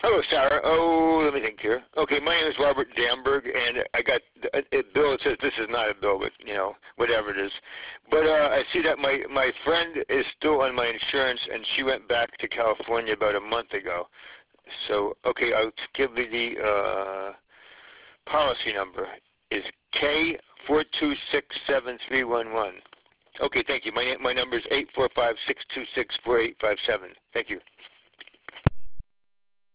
Hello, Sarah. Oh, let me think here. Okay, my name is Robert Damberg, and I got a bill that says this is not a bill, but whatever it is. But I see that my friend is still on my insurance, and she went back to California about a month ago. So, okay, I'll give you the policy number. Is K4267311. Okay, thank you. My number is 845-626-4857. Thank you.